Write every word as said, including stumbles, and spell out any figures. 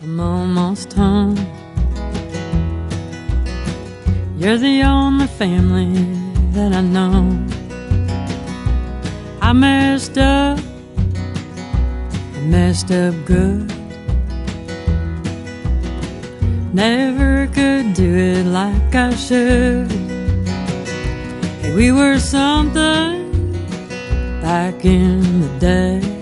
I'm almost home. You're the only family that I know. I messed up, I messed up good. Never could do it like I should. Hey, we were something back in the day.